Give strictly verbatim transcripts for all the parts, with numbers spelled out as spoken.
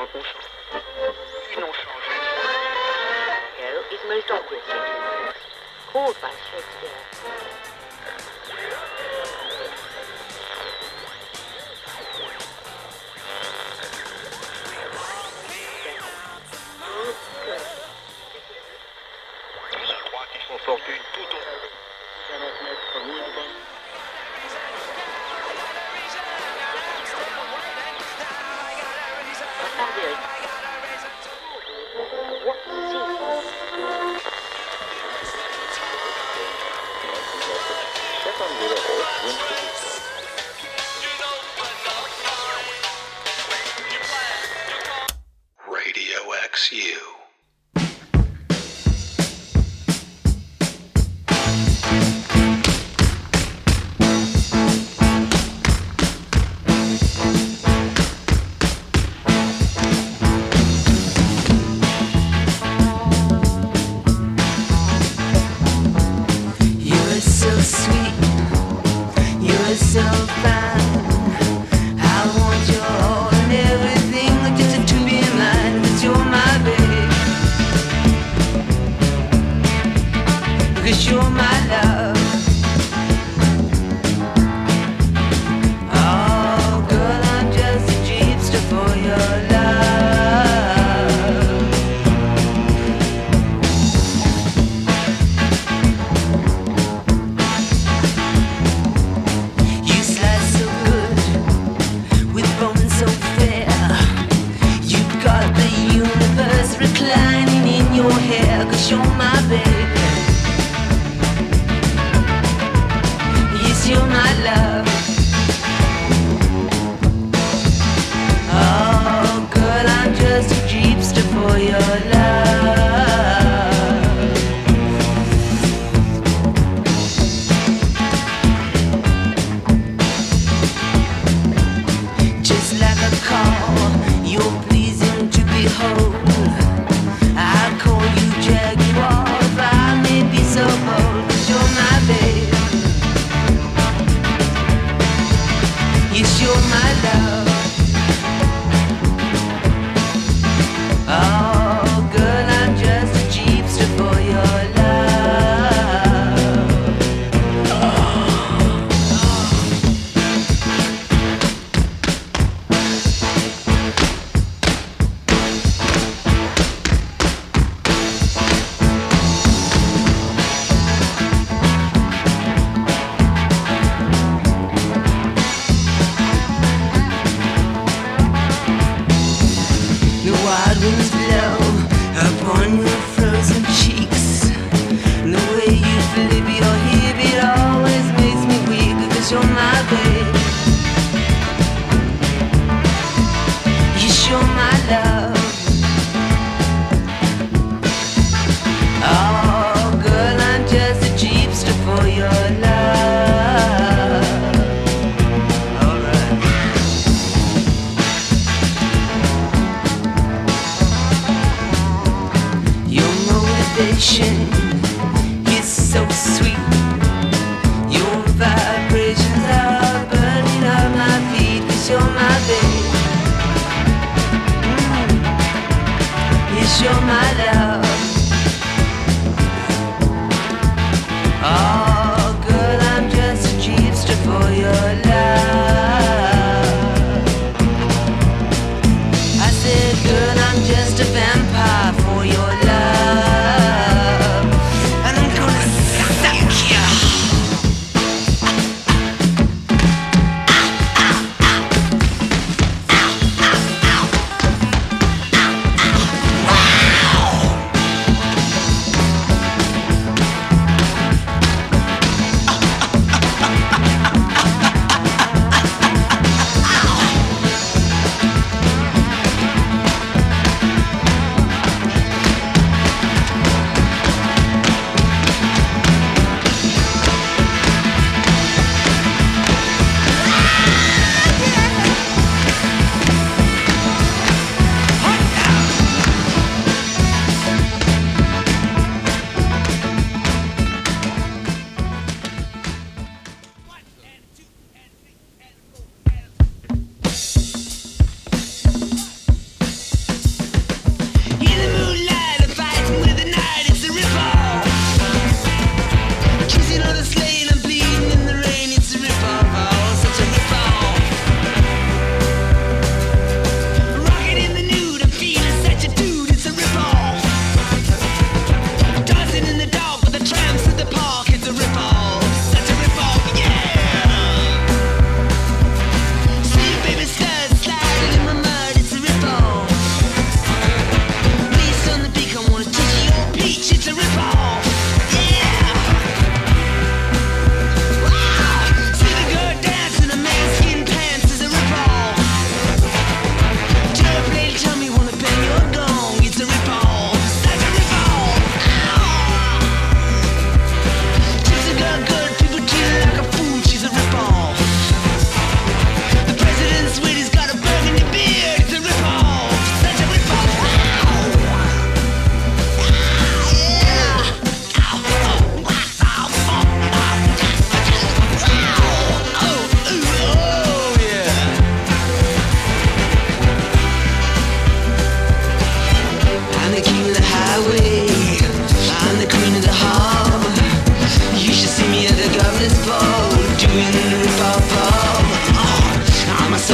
qu'on change. Puis non changé. Go is most obviously called by Shakespeare. Je crois qu'ils font fortune tout au Radio X U.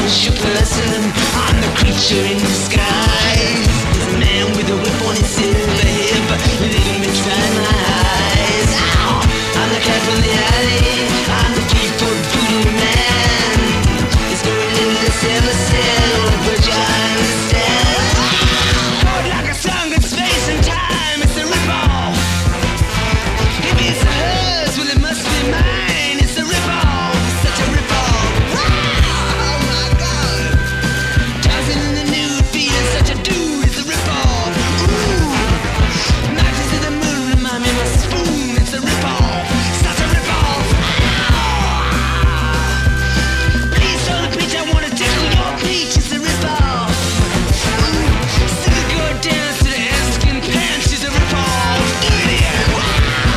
push your person. I'm the creature in disguise. There's a man with a whip on his silver hip, leaving me dry my eyes. Ow! I'm the cat from the alley. I'm the three-foot voodoo man. It's going in the cellar cell, but you understand. Lord, like a song in space and time, it's a rip-off. If it's hers, well it must be mine. It's a rip-off, such a rip-off. Oh my God, dancing in the nude, feeling such a dude. It's a rip-off. Ooh, matches to the moon remind me of my spoon. It's a rip-off, such a rip-off. Please tell the bitch I wanna tickle your peach. It's a rip-off. Ooh, stick a girl dance to the asking pants. It's a rip-off. Do it again. Wow.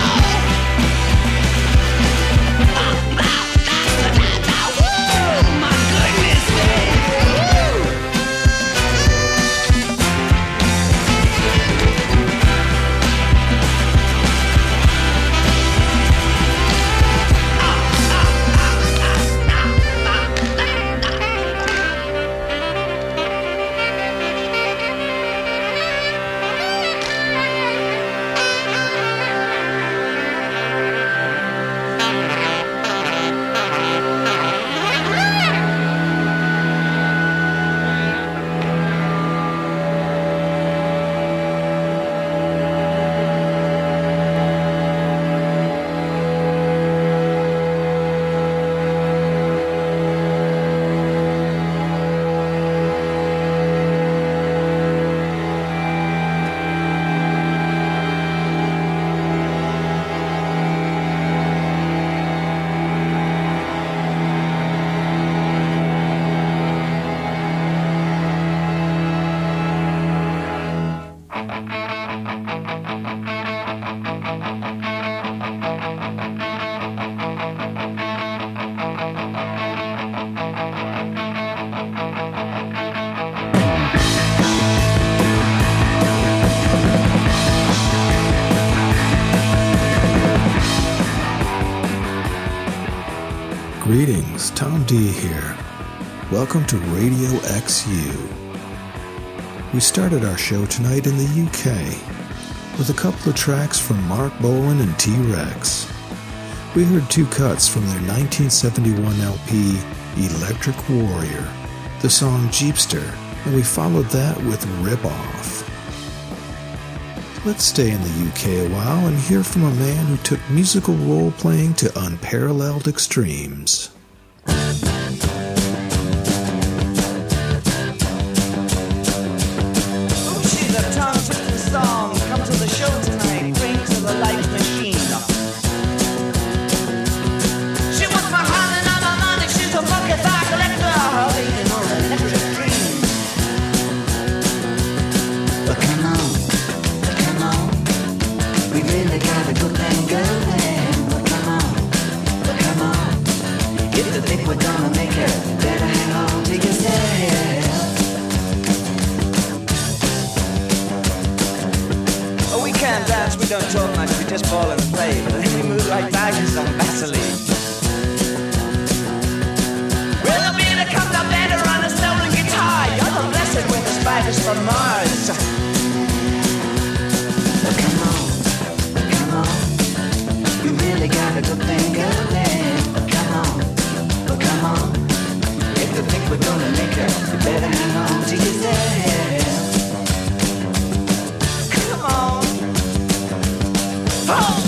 Oh my goodness, baby. Woo. Greetings, Tom D here. Welcome to Radio X U. We started our show tonight in the U K with a couple of tracks from Mark Bolan and T-Rex. We heard two cuts from their nineteen seventy-one L P, Electric Warrior, the song Jeepster, and we followed that with Rip Off. Let's stay in the U K a while and hear from a man who took musical role-playing to unparalleled extremes. Oh, she's a tongue-twisting song. Come to the show tonight. Bring to the light machine. She wants my hand and all my money. She's a funky thigh collector. Waiting on electric dreams. But come on. We really got a good thing going, but come on, but come on. If you think we're gonna make it, better hang on to yourself. Oh, we can't dance, we don't talk much, we just ball and play. But then we move like badgers on Vaseline. Well, the beat that comes up better on a stolen guitar. You're the blessed with the spiders from Mars. But come on. You really got a good thing going, but come on, but come on. If you think we're gonna make it, you better hang on to yourself. Come on. Oh!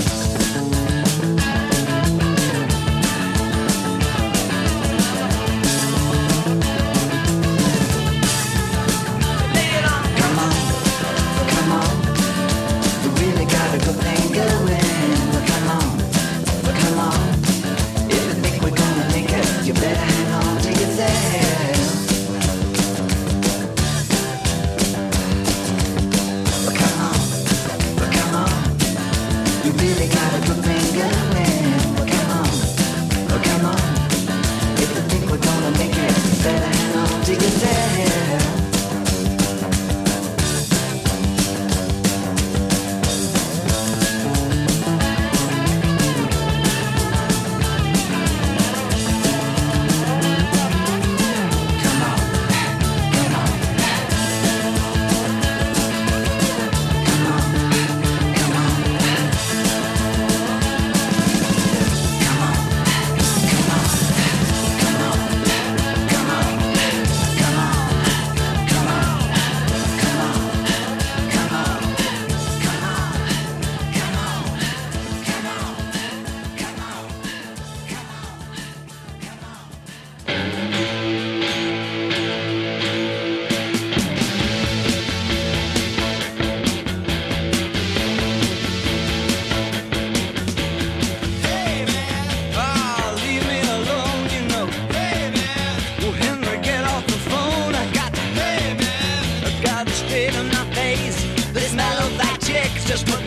Come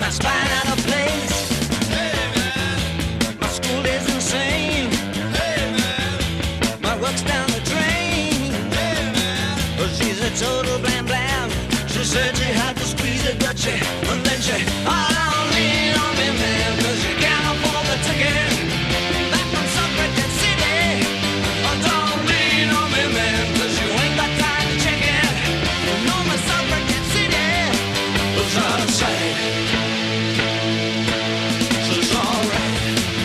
my spine out of place. Hey man, my school is insane. Hey man, my work's down the drain. Hey man, well, she's a total blam blam. She said she had to squeeze the Dutchie, and then she, oh, don't lean on me, man, 'cause you can't afford the ticket. Back from Suffragette City. Oh, don't lean on me, man, 'cause you ain't got time to check it. You know my Suffragette City was out of sight. So it's alright.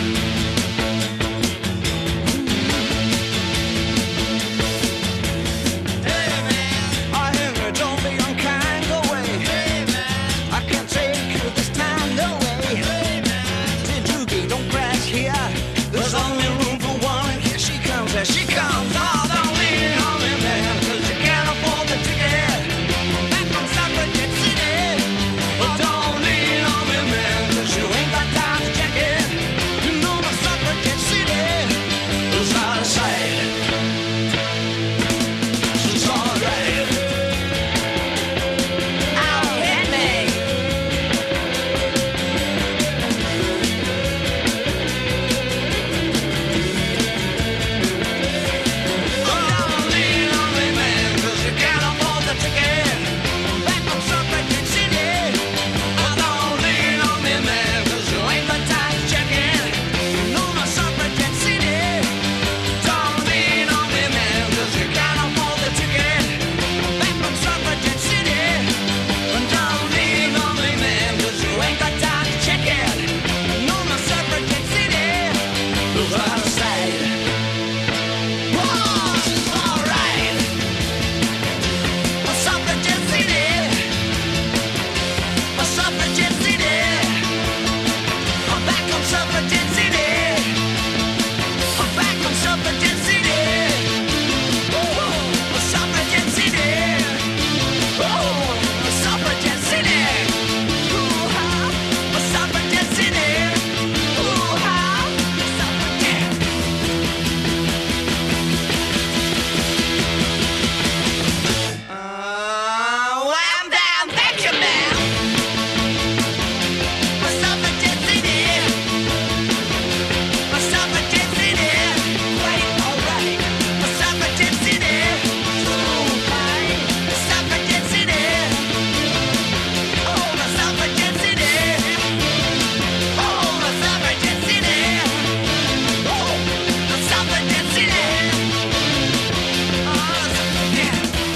Hey man, I hear you, don't be unkind, go away. Hey man, I can't take you this time, no way. Hey man, Suzuki, don't crash here. There's only room for one. Here she comes, here she comes. Oh, don't lean on me, man, 'cause you can't afford the ticket. Back from Suffragette City. Well, don't lean on me, man, 'cause you ain't got time to check it. You know my Suffragette City is out of sight. So it's alright. Ow, hit me. Oh, don't lean on me, man, 'cause you can't afford the ticket. Back from Suffragette City. Oh, don't lean on me, man, 'cause you ain't got time to check it. You know my Suffragette City. Don't lean on me, man, 'cause you can't afford the ticket. Back from Suffragette City. And don't lean on me, man, 'cause you ain't got time to check it. You know my Suffragette City is out of sight. Whoa, it's alright. My Suffragette City. My Suffragette City. I'm back on Suffragette City. I'm back on Suffragette City. Oh, my Suffragette City. Oh, my Suffragette City. Ooh-ha, my Suffragette City. Ooh-ha, my Suffragette. Oh, I'm down, thank you, man. My Suffragette City. My Suffragette City. Right, alright. My Suffragette City. Alright. My Suffragette City. Oh, my Suffragette City. Oh, my Suffragette City. Oh, my Suffragette City. Oh, yeah.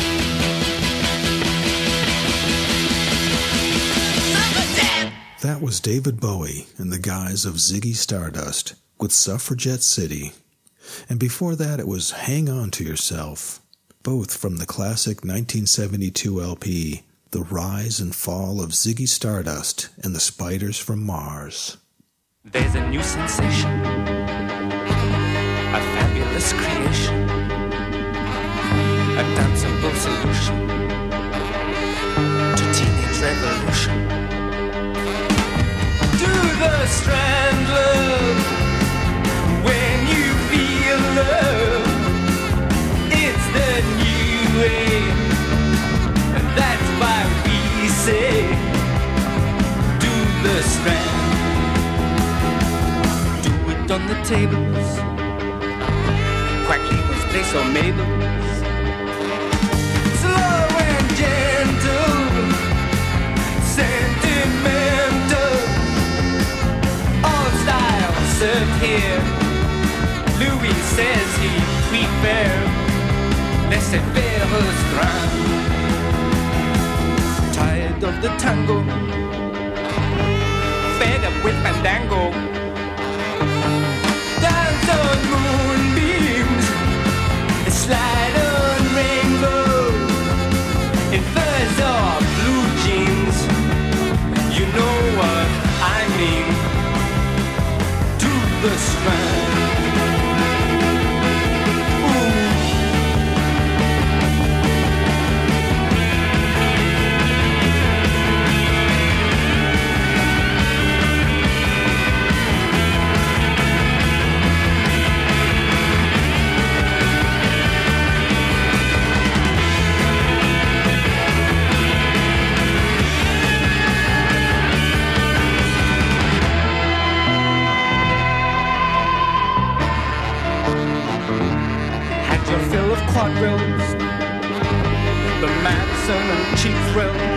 Suffragette. That was David Bowie in the guise of Ziggy Stardust with Suffragette City. And before that it was Hang On to Yourself, both from the classic nineteen seventy-two L P, The Rise and Fall of Ziggy Stardust and the Spiders from Mars. There's a new sensation, a fabulous creation, a danceable solution to teenage revolution. Do the strand love when you feel love. It's the new way, and that's why we say, do the strand. Do it on the tables, Quackleber's Place or Mabel's. Slow and gentle, sentimental, all styles served here. Louis says he prefers laissez-faire restaurant. Tired of the tango, fed up with fandango. Dance on moonbeams, slide on rainbows, in furs or blue jeans. You know what I mean. To the strand. quadrilles, the Madison and cheap thrills,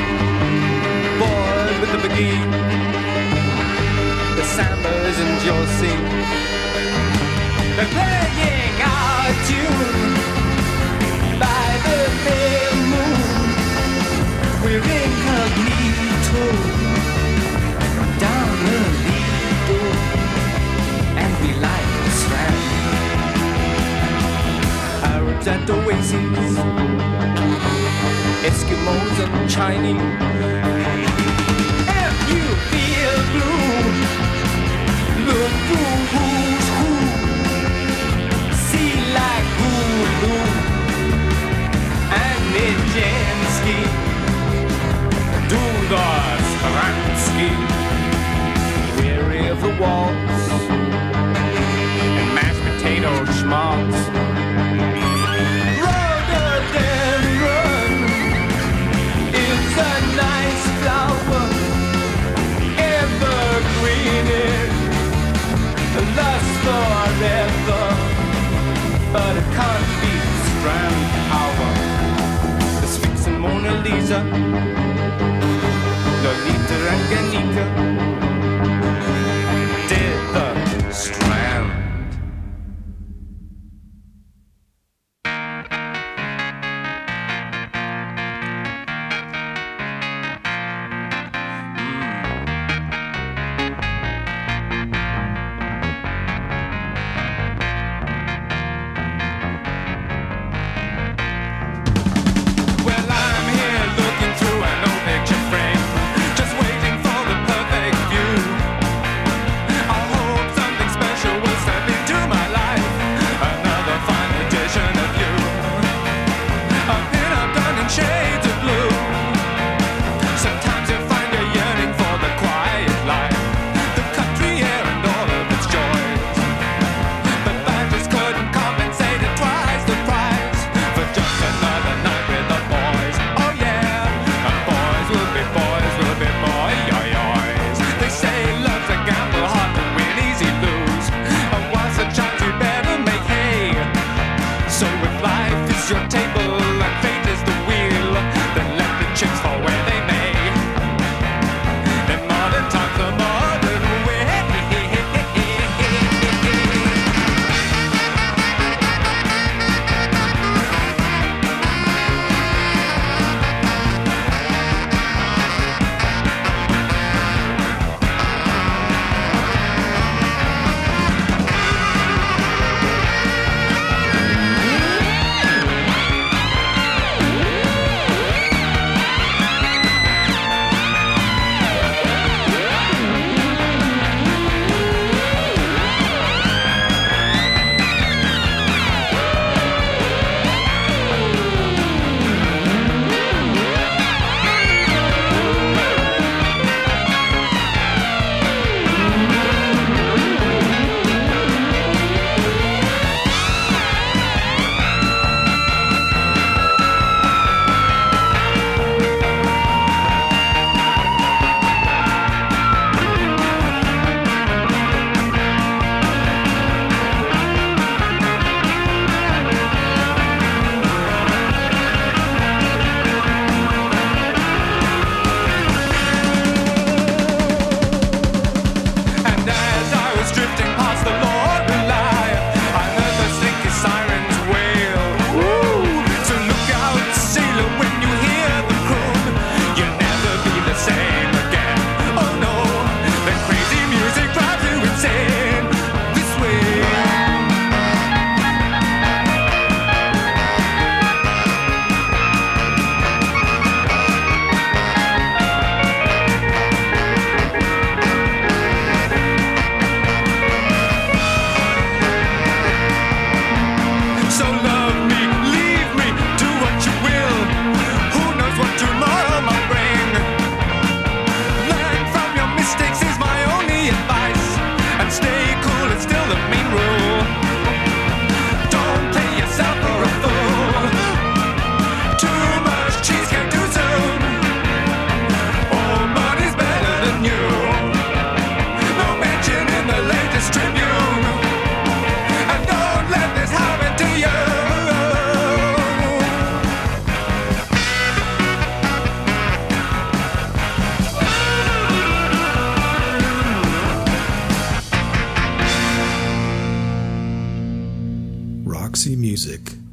boy with the beguine, the sambas and Josie, they're playing our tune by the pale moon. We're incognito down the Lido, and we like the Strand. Arabs at oases, Eskimos and Chinese. If you feel blue, look through who's who. See like Hulu and Nijinsky. Do the Stransky. Weary of the waltz and mashed potato schmaltz. Rhododendron is a nice flower, evergreen, lasts forever, but it can't beat Strand power. The Sphinx and Mona Lisa, Lolita and Ganita did the Strand. Well, I'm here looking through an old picture frame, just waiting for the perfect view. I hope something special will step into my life, another fine edition of you. A pin-up done in shades of blue. Sometimes you find you're yearning for the quiet life, the country air and all of its joys. But that just couldn't compensate it twice the price for just another night with the boys. Oh yeah, and boys will be boys will be boys. They say love's a gamble, hard to win, easy lose. And what's the chance you better make hay? So if life is your table and fate is the wheel, then let the chips fall where they may. In modern times, the modern way.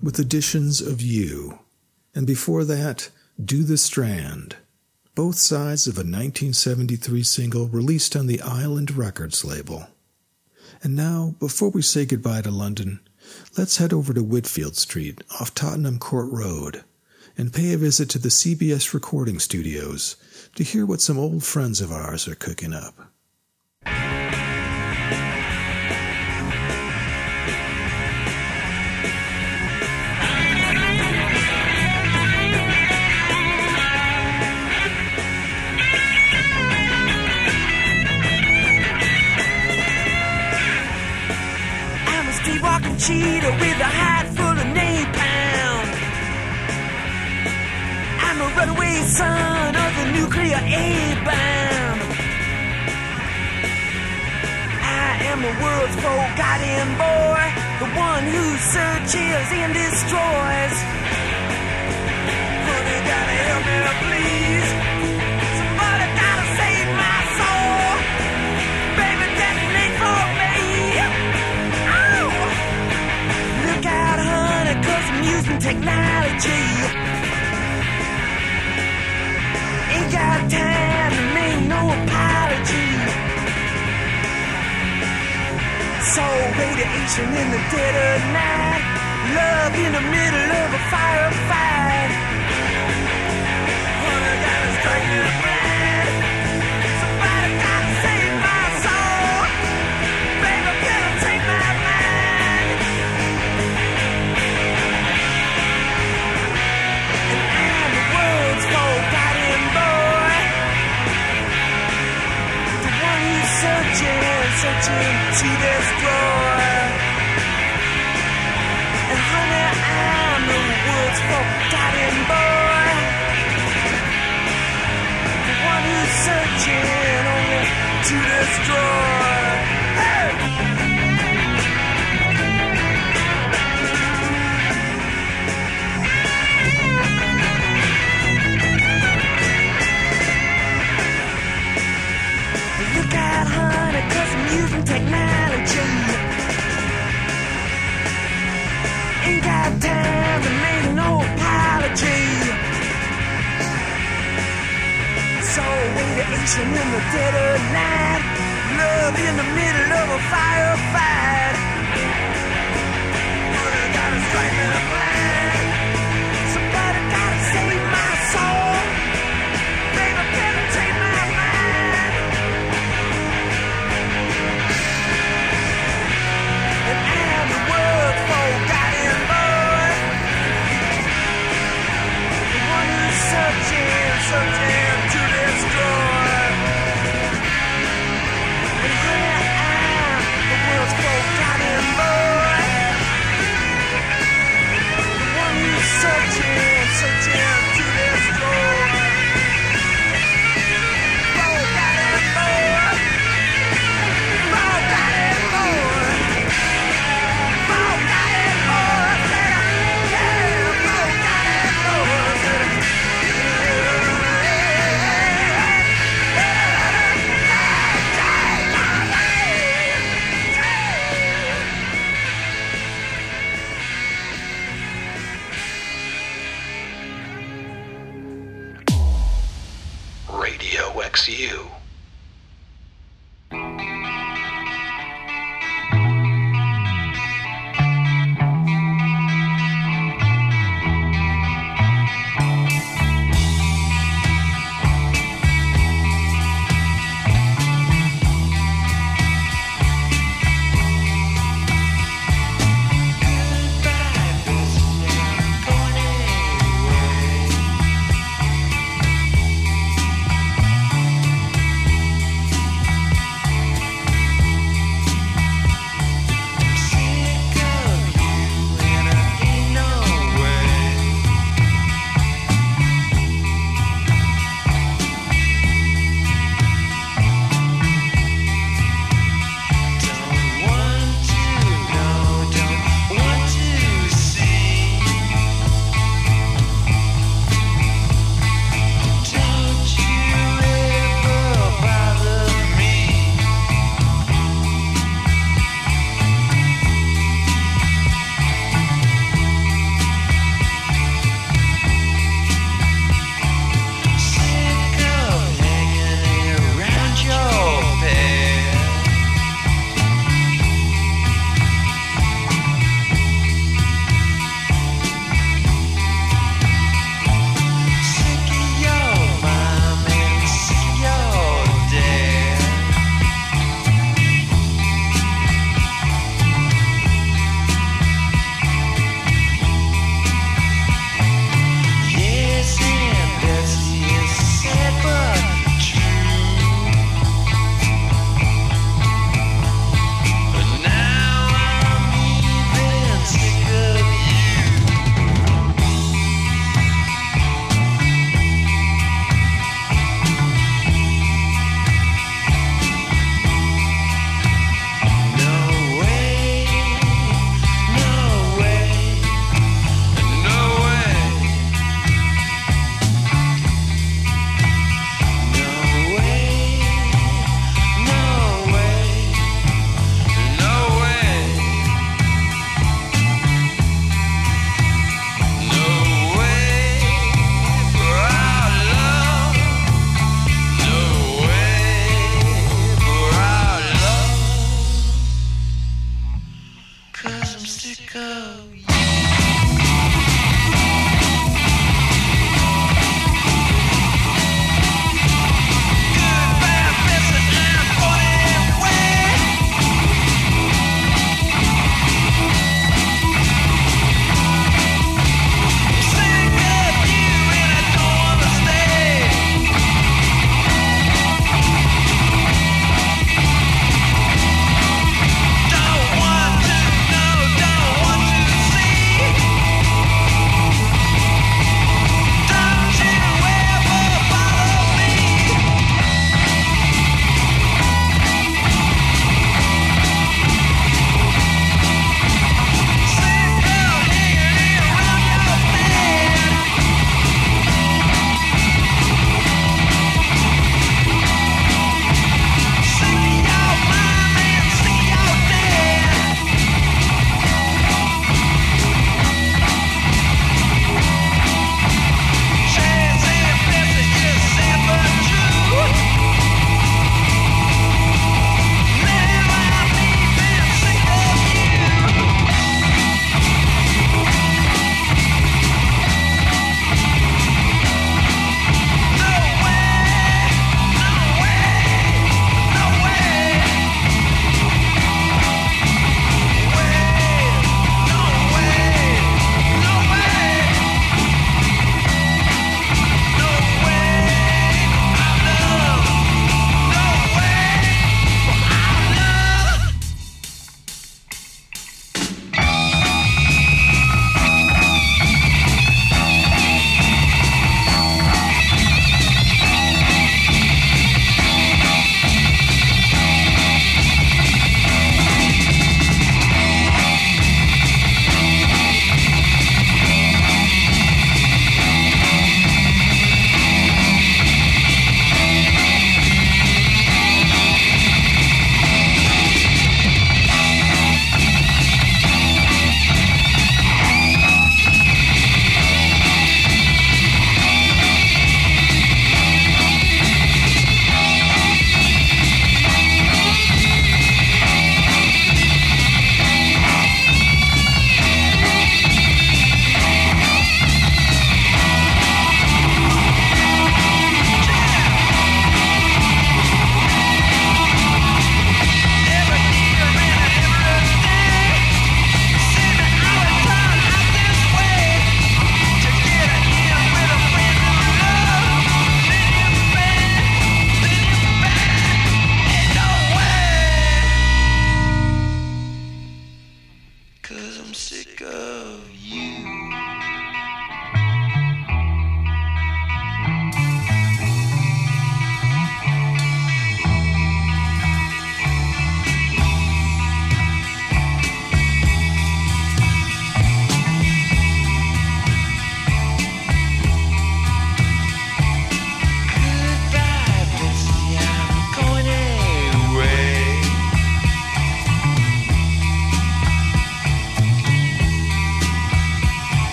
with editions of You, and before that, Do the Strand, both sides of a nineteen seventy-three single released on the Island Records label. And now, before we say goodbye to London, let's head over to Whitfield Street off Tottenham Court Road and pay a visit to the C B S recording studios to hear what some old friends of ours are cooking up. I'm a street-walking cheetah with a hide full of napalm. I'm a runaway son of the nuclear A-bomb. I am the world's forgotten boy, the one who searches and destroys. Honey, gotta help me, please. Somebody gotta save my soul. Baby, detonate for me. Oh! Look out, honey, 'cause I'm using technology. Ain't got time to make no apology. So radiation in the dead of night, love in the middle of a firefight. Honey, gotta strike me blind. Somebody gotta save my soul. Baby, better take my mind. And I'm the world's forgotten boy, the one who's searching, searching to destroy. And honey, I'm the world's forgotten boy, the one who's searching only to destroy. Hey! Look out, honey, 'cause I'm using technology. Ain't got time to make no apology. So radiation in the dead of night, love in the middle of a firefight. Honey, gotta strike me blind. Somebody gotta save my soul. Baby, better take my mind. And I'm the world's forgotten boy, the one who's searching, searching to destroy. And honey, I'm the world's forgotten boy, the one who's searching, searching to destroy. Forgotten boy, forgotten boy. Radio X U. Goodbye,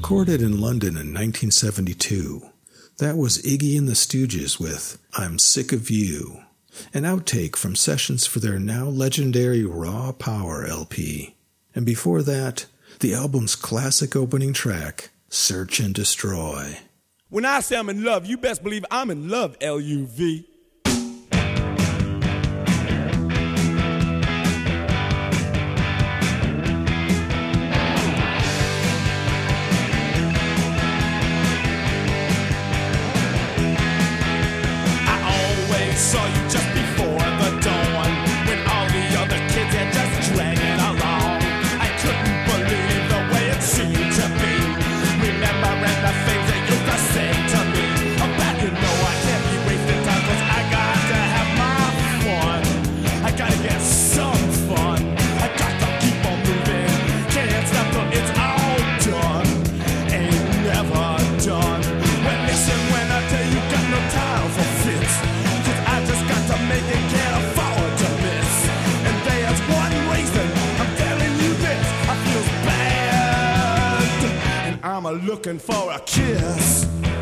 Recorded in London in nineteen seventy-two, that was Iggy and the Stooges with I'm Sick of You, an outtake from sessions for their now legendary Raw Power L P. And before that, the album's classic opening track, Search and Destroy. When I say I'm in love, you best believe I'm in love, L U V. Saw you just before the dawn, when all the other kids had just dragging along. I couldn't believe the way it seemed to be, remembering the things they used to say to me about, you know, I can't be wasting time, cause I got to have my fun. I gotta get some fun. I got to keep on moving. Can't stop till it's all done. Ain't never done. Well, listen when I tell you, got no time for fits. I just got to make it, can't afford to miss. And there's one reason I'm telling you this, I feel bad, and I'm a looking for a kiss.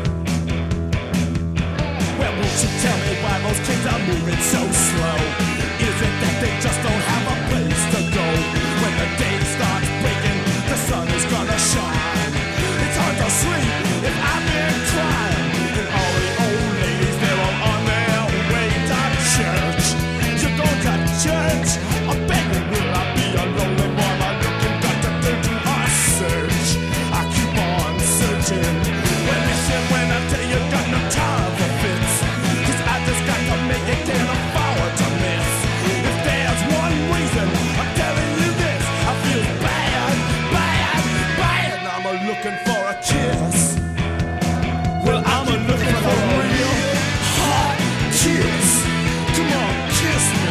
Well, won't you tell me why those kids are moving so slow? Is it that they just don't have a place to go? When the day starts breaking, the sun is gonna shine. It's hard to sleep if I've been crying. And all the old ladies, they're all on their way to church. You go to church, I'm begging, will I be a lonely boy? My looking got to do a search. I keep on searching. Well, listen when I tell you, got no time for fits, cause I just got to make it, can't afford to miss. If there's one reason I'm telling you this, I feel bad, bad, bad, and I'm a looking for a kiss. Well, I'm a looking for a real hot kiss. Come on, kiss me.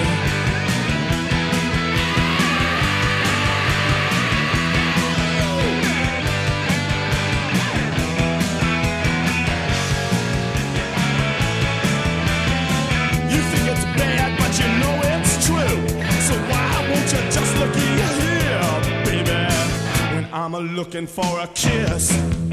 You think it's bad, but you know it's true. So why won't you just look here, baby, when I'm a looking for a kiss?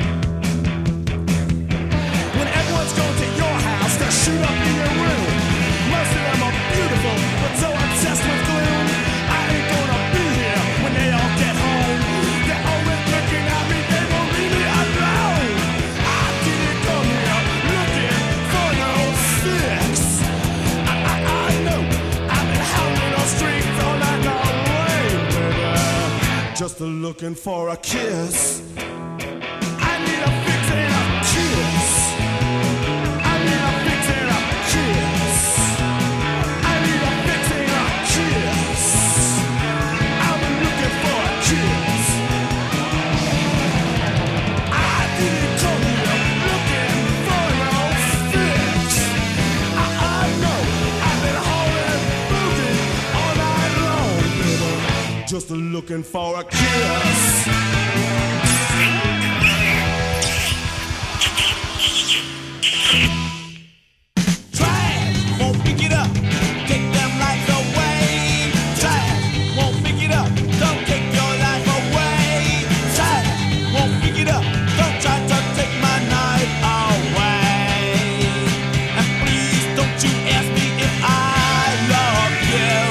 When everyone's going to your house to shoot up in your room, most of them are beautiful, but so obsessed with gloom. I ain't gonna be here when they all get home. They're always looking at me, they won't leave me alone. I didn't come here looking for no fix. I, I, I know I've been howling on streets all night long, baby, just looking for a kiss. I need a fix and a kiss. I need a fix and a kiss. I need a fix and a kiss. I'm looking for a kiss. I didn't come here looking for no fix. I, I know I've been hauling booty all night long, baby, just looking for a kiss. Trash won't pick it up, take them lights away. Trash won't pick it up, don't take your life away. Trash won't pick it up, don't try to take my night away. And please don't you ask me if I love you,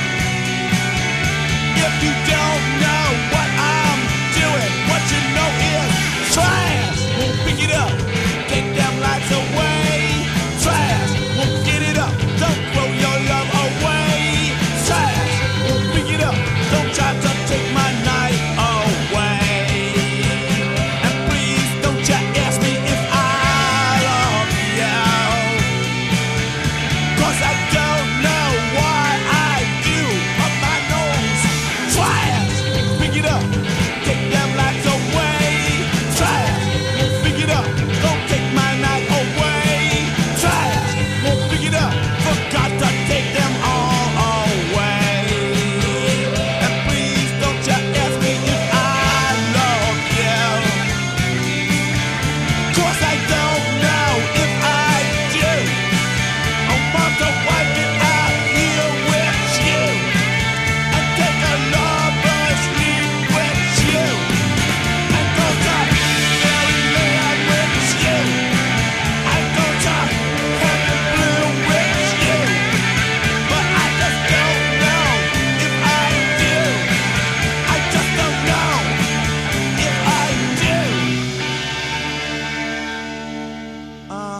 if you don't know what I'm doing. What you know is trash won't pick it up, take them lights away. Trash won't get it up, don't throw your love away. Trash won't pick it up, don't try to take my night away. And please don't you ask me if I love you, cause I don't know why I do up my nose. Trash won't pick it up, take them lights away. Trash won't pick it up, don't take my night away.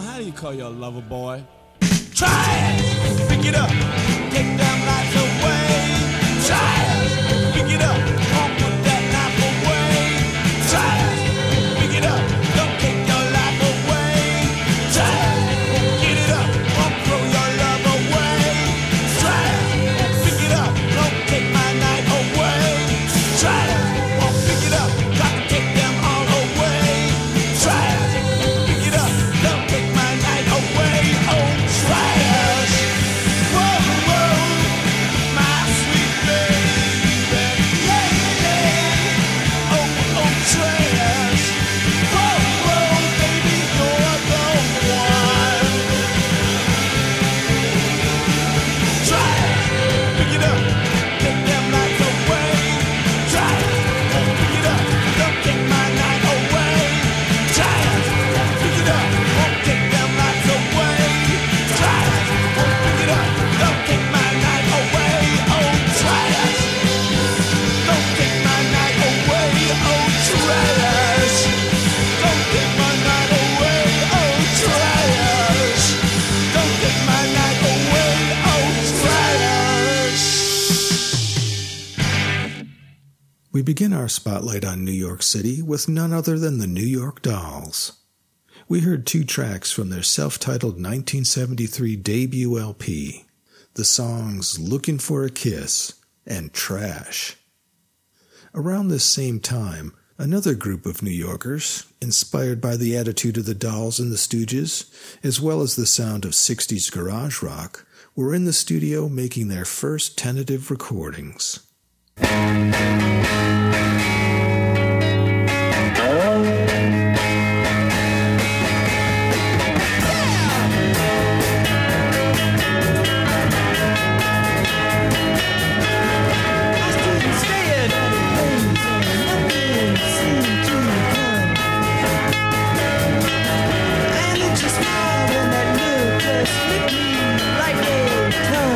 how do you call your lover boy? Try it! Pick it up! Take them lights away! Try it! Pick it up! Won't put that knife away! Try it! Pick it up! Don't take your life away! Try it! Get it up! Won't throw your love away! Try it! Pick it up! Don't take my night away! Try it! Won't pick it up! Got to take them all away! Try it! Pick it up! Don't take my night away! Oh, try it! Whoa, whoa! My sweet baby! Lady! Oh, oh, trash! Whoa, whoa, baby, you're the one! Try it! Pick it up! Take them lights away! Try it! Won't pick it up! Don't take my night away! Try it! Pick it up! Won't take them lights away! Try it! Won't pick it up! Don't take my night away! Oh, try it! Don't take my night away! Oh, try it! Don't take my night away! Oh, try it! Don't take my night away! Oh, try it! We begin our spotlight on New York City with none other than the New York Dolls. We heard two tracks from their self-titled nineteen seventy-three debut L P, the songs Looking for a Kiss and Trash. Around this same time, another group of New Yorkers, inspired by the attitude of the Dolls and the Stooges, as well as the sound of sixties garage rock, were in the studio making their first tentative recordings.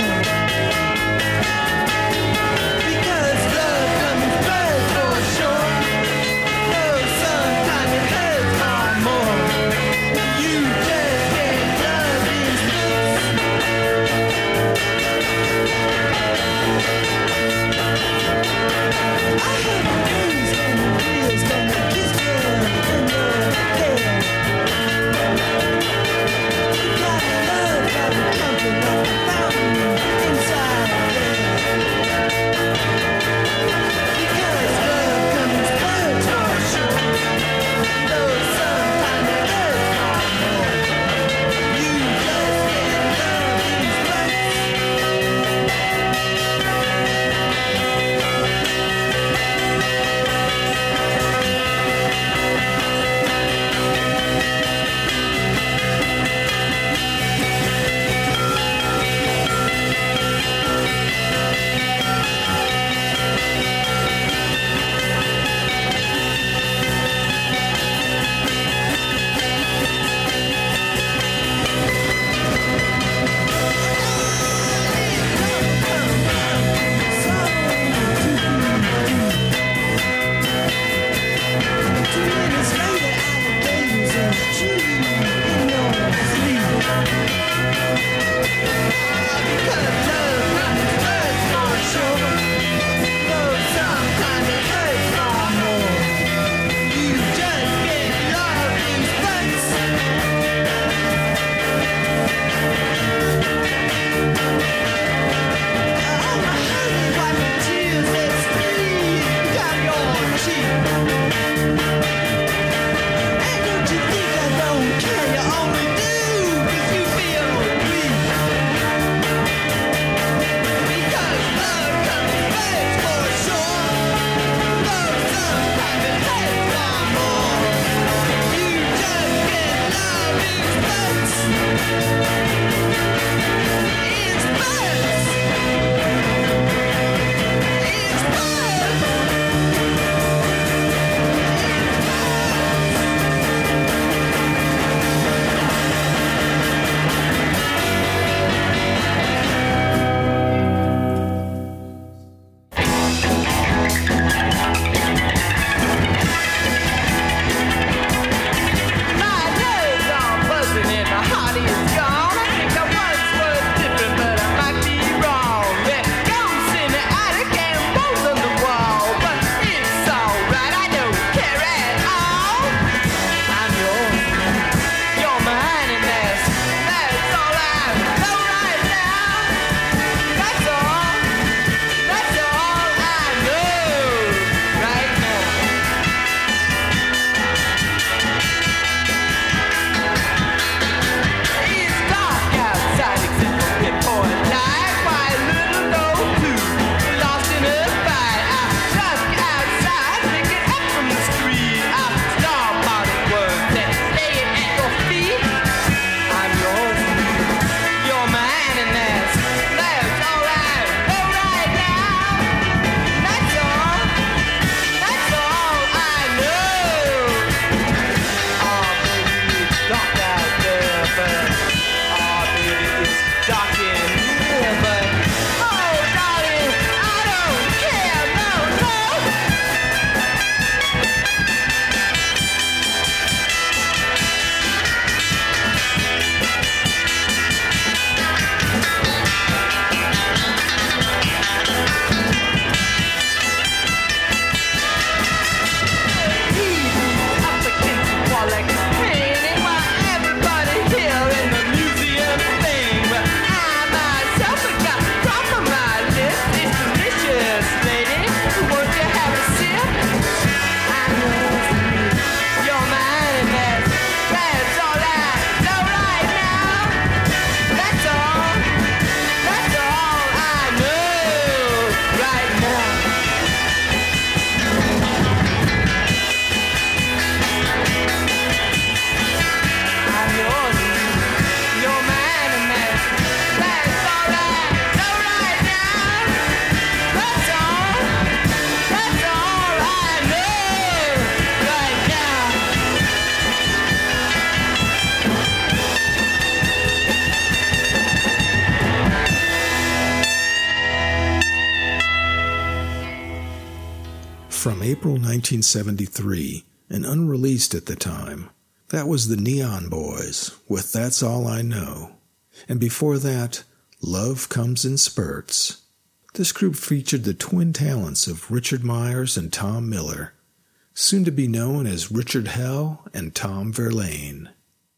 Because love comes first for sure. April nineteen seventy-three and unreleased at the time. That was the Neon Boys with That's All I Know. And before that, Love Comes in Spurts. This group featured the twin talents of Richard Myers and Tom Miller, soon to be known as Richard Hell and Tom Verlaine.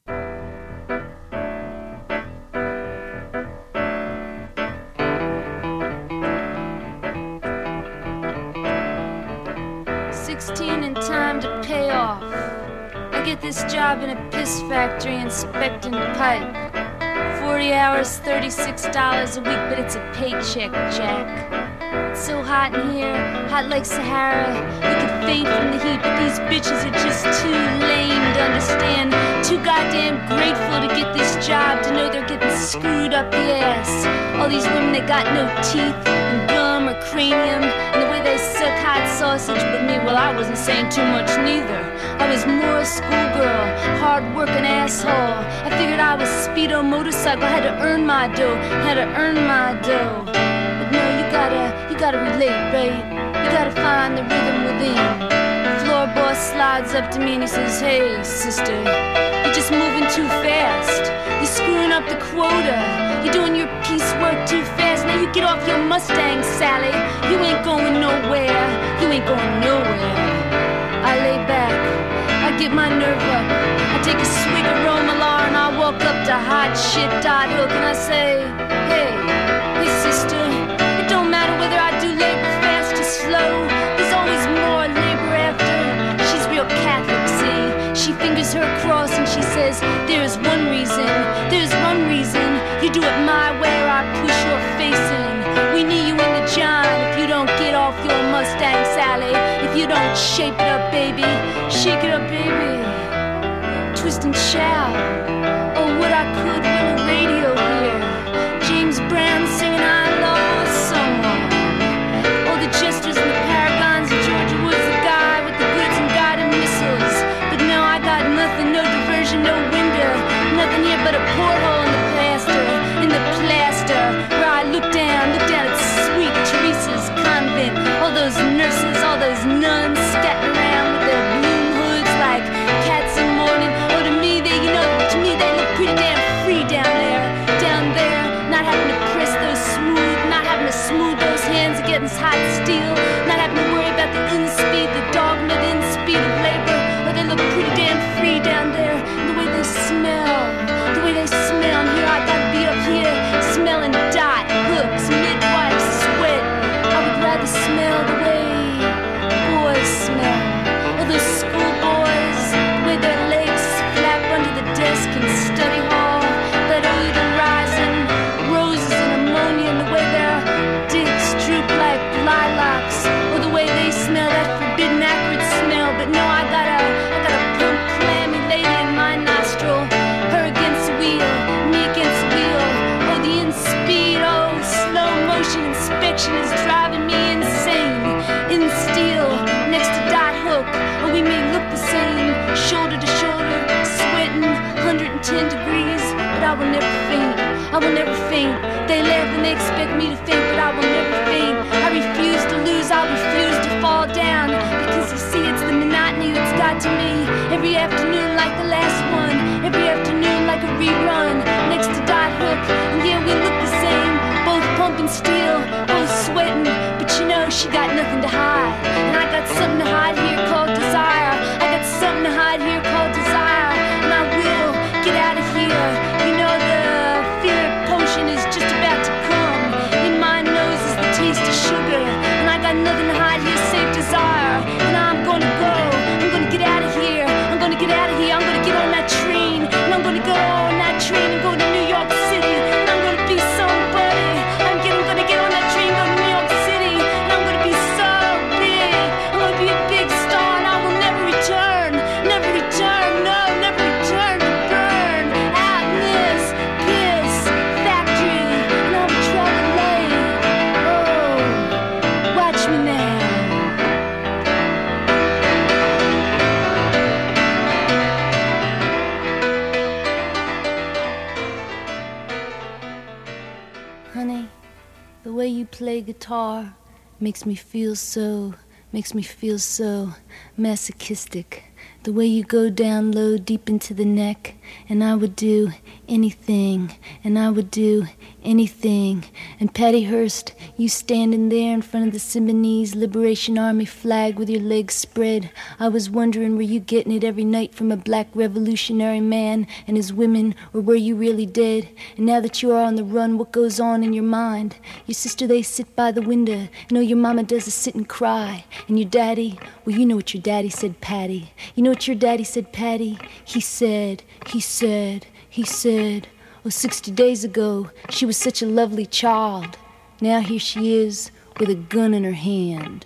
Sixteen in time to pay off. I get this job in a piss factory inspecting pipe. Forty hours, thirty-six dollars a week, but it's a paycheck, Jack. It's so hot in here, hot like Sahara. You could faint from the heat, but these bitches are just too lame to understand. Too goddamn grateful to get this job, to know they're getting screwed up the ass. All these women that got no teeth and gum or cranium, and the way they suck hot sausage. But me, well, I wasn't saying too much neither. I was more a schoolgirl, hard-working asshole. I figured I was speedo motorcycle, had to earn my dough, had to earn my dough. But no, you gotta, you gotta relate, right? You gotta find the rhythm within. The floor boss slides up to me and he says, "Hey, sister, you're just moving too fast. You're screwing up the quota. You're doing your piecework too fast. Now you get off your Mustang, Sally. You ain't going nowhere. You ain't going nowhere." I lay back, I get my nerve up, I take a swig of Romalar and I walk up to hot shit Dot Hook and I say, "Hey, hey sister, it don't matter whether I do labor fast or slow, there's always more labor after." She's real Catholic, see, she fingers her cross and she says, "There's one reason, there's one reason, you do it my way or I push your face in. We need you in the John if you don't get off your Mustang, Sally. If you don't shape it up, baby, shake it up, baby. Twist and shout, oh, what I could win a radio here. James Brown singing I Love Someone. Oh, the jesters and the paragons of Georgia Woods, the guy with the goods and guided missiles. But no, I got nothing, no diversion, no window, nothing here but a porthole in the plaster, in the plaster, where I look down, look down at sweet Teresa's convent. All those nurses, all those nuns scattered around with their bloom hoods like cats in mourning. Oh, to me, they, you know, to me they look pretty damn free down there, down there, not having to press those smooth, not having to smooth those hands against hot steel, not having to worry about the in-speed, the dogma, the in-speed of labor. Oh, they look pretty damn free down there, the way they smell, the way they smell. And here I gotta be up here, smelling Dot Hooks, midwife sweat. I would rather smell the way boys smell. Or those schoolboys, the way their legs flap under the desk in study hall. That odor rising, roses and ammonia, and the way their dicks droop like lilacs. Or the way they smell that forbidden acrid smell. But no, I got a, I got a plump, clammy lady in my nostril. Her against the wheel, me against the wheel. Oh, the in-speed, oh, slow motion inspection is driving me insane. In steel, next to Dot Hook, oh, we may look the same, shoulder to shoulder, sweating, one hundred ten degrees, but I will never faint, I will never faint. They laugh and they expect me to faint, but I will never faint. I refuse to lose, I refuse to fall down, because you see it's the monotony that's got to me. Every afternoon like the last one, every afternoon like a rerun, next to Dot Hook, and yeah, we look the same, both pumping steel, both sweating, but you know she got nothing to hide, and I got something to hide here called desire. I got something to hide here called desire, and I will get out of here. You know the fear potion is just about to come. In my nose is the taste of sugar, and I got nothing to hide here save desire. And I'm gonna go, I'm gonna get out of here, I'm gonna get out of here, I'm gonna get on that train, and I'm gonna go on that train and go to New York City, and I'm gonna be somebody. I'm, get, I'm gonna get on that train, go to New York City, and I'm gonna be so big, I'm gonna be a big star, and I will never return, never return, no, never return to burn out in this piss factory, and I'll travel late. Oh, watch me now. Honey, the way you play guitar makes me feel so makes me feel so masochistic. The way you go down low deep into the neck, and I would do anything, and I would do anything. And Patty Hearst, you standing there in front of the Symbionese Liberation Army flag with your legs spread. I was wondering, were you getting it every night from a black revolutionary man and his women, or were you really dead? And now that you are on the run, what goes on in your mind? Your sister, they sit by the window, and all your mama does is sit and cry. And your daddy, well, you know what your daddy said, Patty. You know what your daddy said, Patty? He said, he said, he said, oh, sixty days ago, she was such a lovely child. Now here she is with a gun in her hand.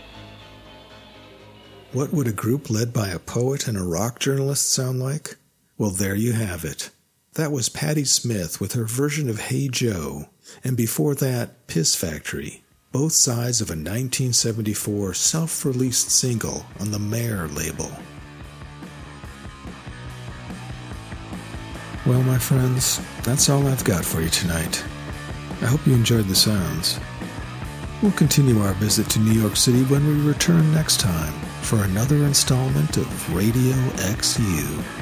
What would a group led by a poet and a rock journalist sound like? Well, there you have it. That was Patti Smith with her version of Hey Joe, and before that, Piss Factory, both sides of a nineteen seventy-four self-released single on the Mare label. Well, my friends, that's all I've got for you tonight. I hope you enjoyed the sounds. We'll continue our visit to New York City when we return next time for another installment of Radio X U.